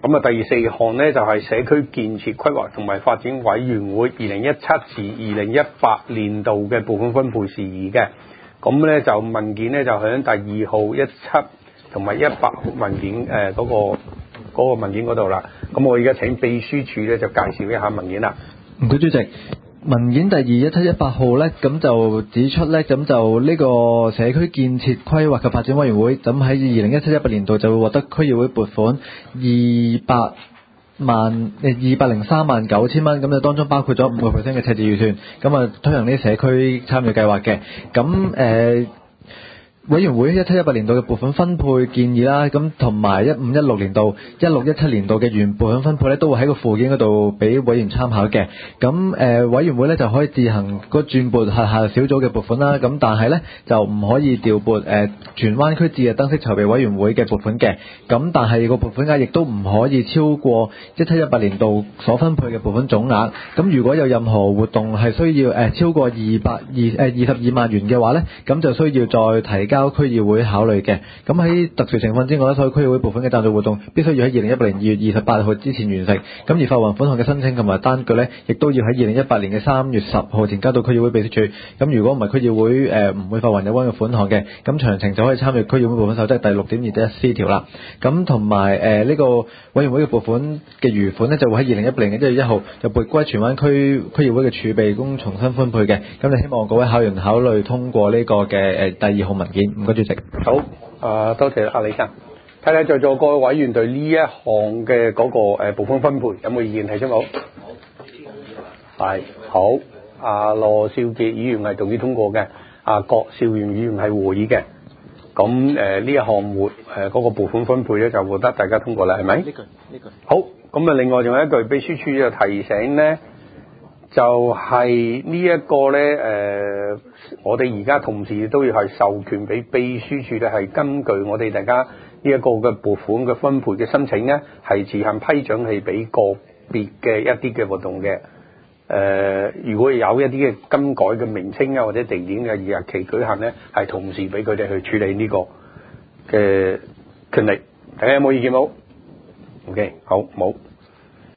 咁啊，第4項咧就係社區建設規劃同埋發展委員會2017至2018年度嘅撥款分配事宜嘅。咁咧就文件咧就喺第2號17同埋18號文件嗰個文件嗰度啦。咁我而家請秘書處咧就介紹一下文件啦。 唔該，主席。文件第21718號咧，咁就指出咧，咁就呢個社區建設規劃及發展委員會，咁喺2017-18年度就會獲得區議會撥款2039000蚊，咁就當中包括咗5% 嘅赤字預算，咁啊推行呢啲社區參與計劃嘅，咁委員會17-18年度嘅撥款分配建議啦，咁同埋15-16年度、16-17年度嘅原撥款分配咧，都會喺個附件嗰度俾委員參考嘅。咁委員會咧就可以自行轉撥轄下小組嘅撥款啦，咁但係咧就唔可以調撥荃灣區節日燈飾籌備委員會嘅撥款嘅。咁但係個撥款額亦都唔可以超過17-18年度所分配嘅撥款總額。咁如果有任何活動係需要超過22萬元嘅話咧，咁就需要再提交區議會考慮嘅。咁喺特殊情況之外咧，所有區議會撥款嘅贊助活動必須要喺2018年2月28號之前完成。咁而發還款項嘅申請同埋單據咧，亦都要喺2018年嘅3月10號前交到區議會秘書處。咁如果唔係區議會唔會發還有關嘅款項嘅，咁詳情就可以參閱區議會撥款守則第 6.2.1C 條啦。咁同埋呢個委員會嘅撥款嘅餘款咧，就會喺2010年嘅1月1號就撥歸荃灣區議會嘅儲備供重新分配嘅。咁就希望各位考員考慮通過呢個嘅第2號文件。唔該，主席。 好，多謝阿李生。睇睇在座各位委員對呢一項嘅嗰個撥款分配有冇意見提出冇？係好。阿羅少傑議員係同意通過嘅，阿郭兆元議員係會議嘅。咁呢一項嗰個撥款分配咧就獲得大家通過啦，係咪？呢句。好，咁啊另外仲有一句，秘書處就提醒咧，就係呢一個咧我哋而家同時都要係授權俾秘書處咧，係根據我哋大家呢一個嘅撥款嘅分配嘅申請咧，係自行批准係俾個別嘅一啲嘅活動嘅。如果有一啲嘅更改嘅名稱啊或者地點嘅日期舉行咧，係同時俾佢哋去處理呢個嘅權力。大家有冇意見冇？OK， 好冇。